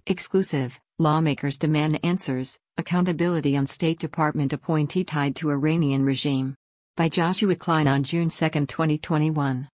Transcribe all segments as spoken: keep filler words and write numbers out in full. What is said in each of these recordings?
Exclusive, lawmakers demand answers, accountability on State Department appointee tied to Iranian regime. By Joshua Klein on June second, twenty twenty-one.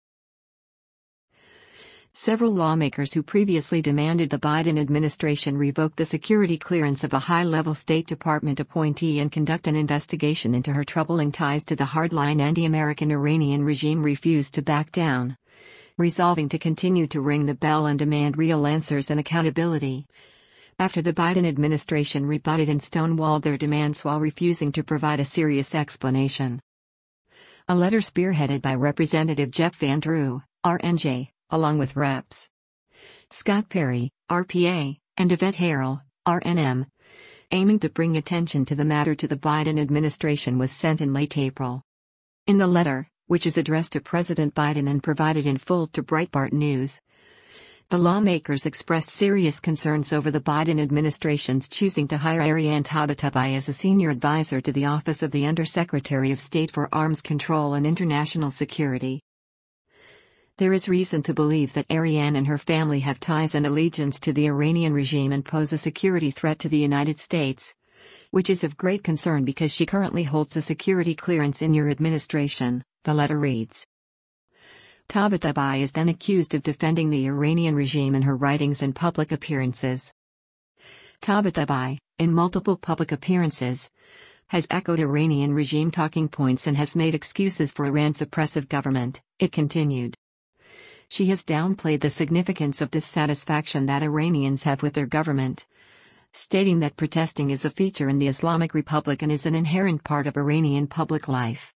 Several lawmakers who previously demanded the Biden administration revoke the security clearance of a high-level State Department appointee and conduct an investigation into her troubling ties to the hardline anti-American Iranian regime refused to back down, resolving to continue to ring the bell and demand real answers and accountability. After the Biden administration rebutted and stonewalled their demands while refusing to provide a serious explanation. A letter spearheaded by Representative Jeff Van Drew, R N J, along with Reps Scott Perry, R P A, and Yvette Herrell, R N M, aiming to bring attention to the matter to the Biden administration, was sent in late April. In the letter, which is addressed to President Biden and provided in full to Breitbart News, the lawmakers expressed serious concerns over the Biden administration's choosing to hire Ariane Tabatabai as a senior advisor to the Office of the Undersecretary of State for Arms Control and International Security. There is reason to believe that Ariane and her family have ties and allegiance to the Iranian regime and pose a security threat to the United States, which is of great concern because she currently holds a security clearance in your administration, the letter reads. Tabatabai is then accused of defending the Iranian regime in her writings and public appearances. Tabatabai, in multiple public appearances, has echoed Iranian regime talking points and has made excuses for Iran's oppressive government, it continued. She has downplayed the significance of dissatisfaction that Iranians have with their government, stating that protesting is a feature in the Islamic Republic and is an inherent part of Iranian public life.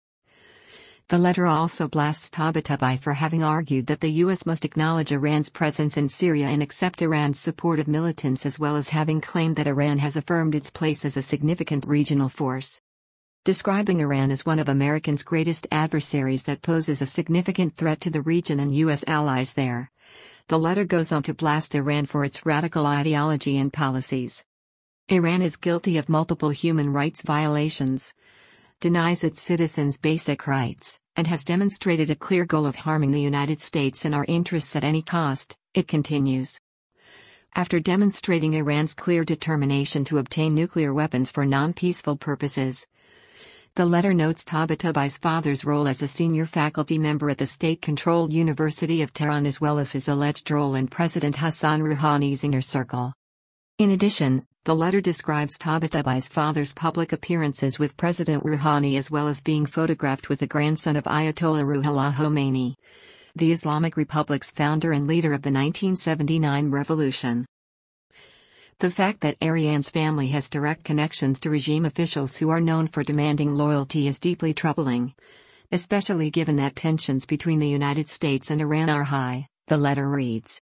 The letter also blasts Tabatabai for having argued that the U S must acknowledge Iran's presence in Syria and accept Iran's support of militants, as well as having claimed that Iran has affirmed its place as a significant regional force. Describing Iran as one of America's greatest adversaries that poses a significant threat to the region and U S allies there, the letter goes on to blast Iran for its radical ideology and policies. Iran is guilty of multiple human rights violations, denies its citizens basic rights, and has demonstrated a clear goal of harming the United States and our interests at any cost, it continues. After demonstrating Iran's clear determination to obtain nuclear weapons for non-peaceful purposes, the letter notes Tabatabai's father's role as a senior faculty member at the state-controlled University of Tehran, as well as his alleged role in President Hassan Rouhani's inner circle. In addition, the letter describes Tabatabai's father's public appearances with President Rouhani, as well as being photographed with the grandson of Ayatollah Ruhollah Khomeini, the Islamic Republic's founder and leader of the nineteen seventy-nine revolution. The fact that Ariane's family has direct connections to regime officials who are known for demanding loyalty is deeply troubling, especially given that tensions between the United States and Iran are high, the letter reads.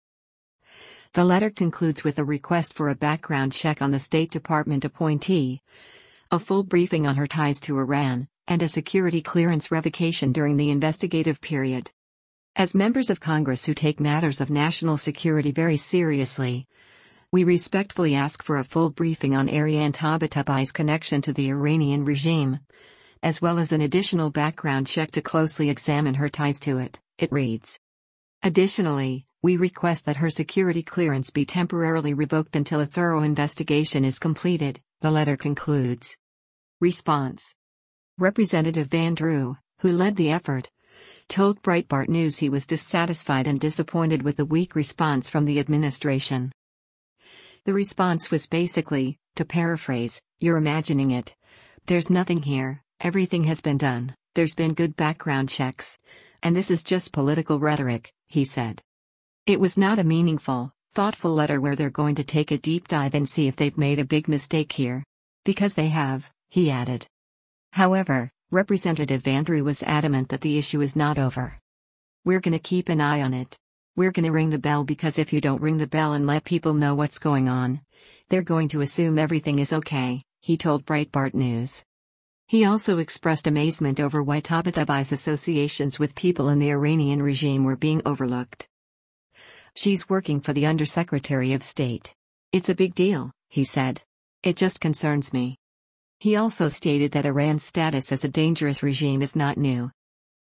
The letter concludes with a request for a background check on the State Department appointee, a full briefing on her ties to Iran, and a security clearance revocation during the investigative period. As members of Congress who take matters of national security very seriously, we respectfully ask for a full briefing on Ariane Tabatabai's connection to the Iranian regime, as well as an additional background check to closely examine her ties to it, it reads. Additionally, we request that her security clearance be temporarily revoked until a thorough investigation is completed, the letter concludes. Response. Representative Van Drew, who led the effort, told Breitbart News he was dissatisfied and disappointed with the weak response from the administration. The response was basically, to paraphrase, "You're imagining it. There's nothing here, everything has been done, there's been good background checks, and this is just political rhetoric," he said. It was not a meaningful, thoughtful letter where they're going to take a deep dive and see if they've made a big mistake here. Because they have, he added. However, Representative Van Drew was adamant that the issue is not over. "We're gonna keep an eye on it. We're gonna ring the bell, because if you don't ring the bell and let people know what's going on, they're going to assume everything is okay," he told Breitbart News. He also expressed amazement over why Tabatabai's associations with people in the Iranian regime were being overlooked. "She's working for the Undersecretary of State. It's a big deal," he said. "It just concerns me." He also stated that Iran's status as a dangerous regime is not new.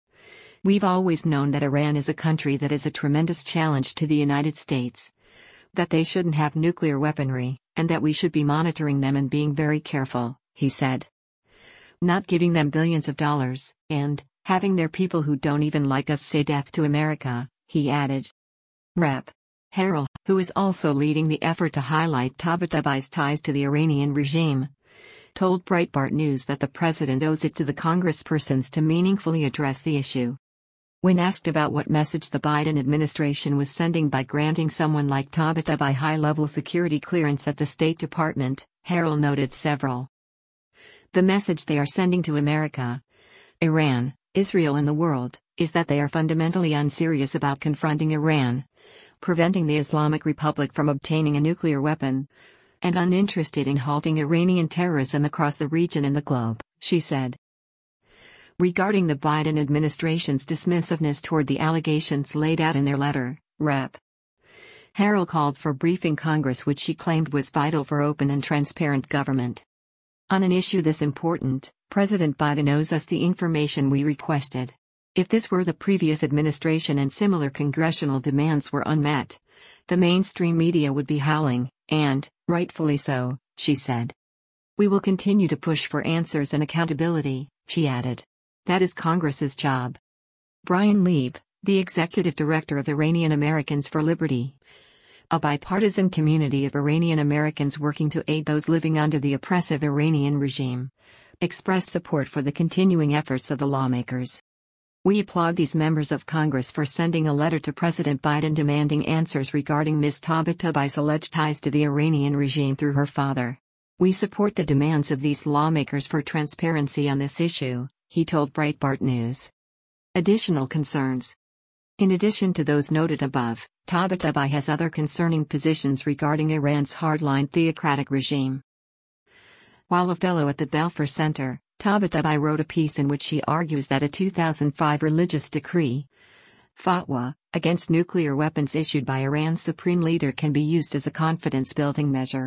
"We've always known that Iran is a country that is a tremendous challenge to the United States. That they shouldn't have nuclear weaponry, and that we should be monitoring them and being very careful, he said. Not giving them billions of dollars, and having their people who don't even like us say death to America, he added. Representative Harel, who is also leading the effort to highlight Tabatabai's ties to the Iranian regime, told Breitbart News that the president owes it to the congresspersons to meaningfully address the issue. When asked about what message the Biden administration was sending by granting someone like Tabatabai high-level security clearance at the State Department, Harel noted several. The message they are sending to America, Iran, Israel and the world, is that they are fundamentally unserious about confronting Iran, preventing the Islamic Republic from obtaining a nuclear weapon, and uninterested in halting Iranian terrorism across the region and the globe, she said. Regarding the Biden administration's dismissiveness toward the allegations laid out in their letter, Representative Harel called for briefing Congress, which she claimed was vital for open and transparent government. On an issue this important, President Biden owes us the information we requested. If this were the previous administration and similar congressional demands were unmet, the mainstream media would be howling, and, rightfully so, she said. We will continue to push for answers and accountability, she added. That is Congress's job. Brian Leib, the executive director of Iranian Americans for Liberty, a bipartisan community of Iranian Americans working to aid those living under the oppressive Iranian regime, expressed support for the continuing efforts of the lawmakers. We applaud these members of Congress for sending a letter to President Biden demanding answers regarding Miz Tabatabai's alleged ties to the Iranian regime through her father. We support the demands of these lawmakers for transparency on this issue, he told Breitbart News. Additional concerns. In addition to those noted above, Tabatabai has other concerning positions regarding Iran's hardline theocratic regime. While a fellow at the Belfer Center, Tabatabai wrote a piece in which she argues that a two thousand five religious decree, fatwa, against nuclear weapons issued by Iran's supreme leader can be used as a confidence-building measure.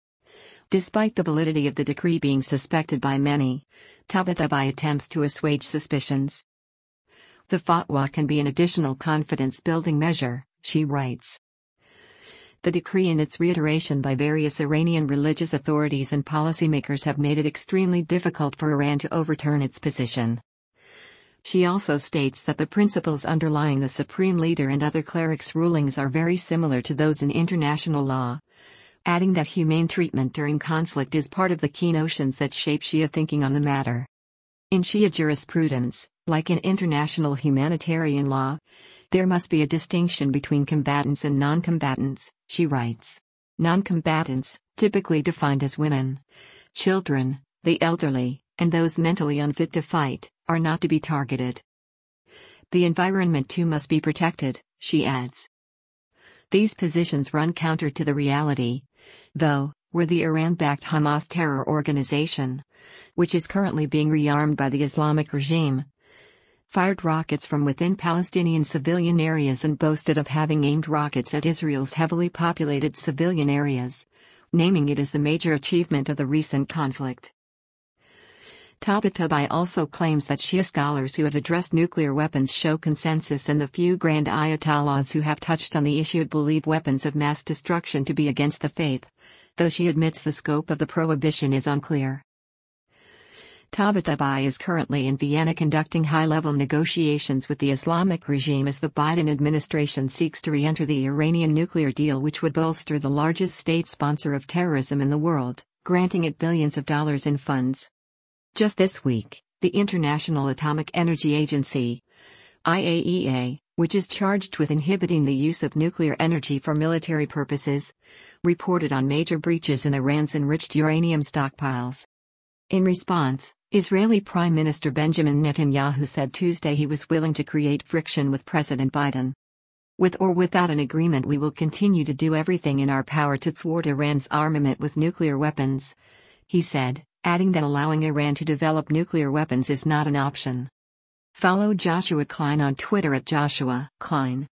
Despite the validity of the decree being suspected by many, Tabatabai attempts to assuage suspicions. The fatwa can be an additional confidence-building measure, she writes. The decree and its reiteration by various Iranian religious authorities and policymakers have made it extremely difficult for Iran to overturn its position. She also states that the principles underlying the supreme leader and other clerics' rulings are very similar to those in international law, adding that humane treatment during conflict is part of the key notions that shape Shia thinking on the matter. In Shia jurisprudence, like in international humanitarian law, there must be a distinction between combatants and non-combatants, she writes. Non-combatants, typically defined as women, children, the elderly, and those mentally unfit to fight, are not to be targeted. The environment too must be protected, she adds. These positions run counter to the reality, though, where the Iran-backed Hamas terror organization, which is currently being rearmed by the Islamic regime, fired rockets from within Palestinian civilian areas and boasted of having aimed rockets at Israel's heavily populated civilian areas, naming it as the major achievement of the recent conflict. Tabatabai also claims that Shia scholars who have addressed nuclear weapons show consensus, and the few grand ayatollahs who have touched on the issue believe weapons of mass destruction to be against the faith, though she admits the scope of the prohibition is unclear. Tabatabai is currently in Vienna conducting high-level negotiations with the Islamic regime as the Biden administration seeks to re-enter the Iranian nuclear deal, which would bolster the largest state sponsor of terrorism in the world, granting it billions of dollars in funds. Just this week, the International Atomic Energy Agency, I A E A, which is charged with inhibiting the use of nuclear energy for military purposes, reported on major breaches in Iran's enriched uranium stockpiles. In response, Israeli Prime Minister Benjamin Netanyahu said Tuesday he was willing to create friction with President Biden. With or without an agreement, we will continue to do everything in our power to thwart Iran's armament with nuclear weapons, he said, adding that allowing Iran to develop nuclear weapons is not an option. Follow Joshua Klein on Twitter at Joshua Klein.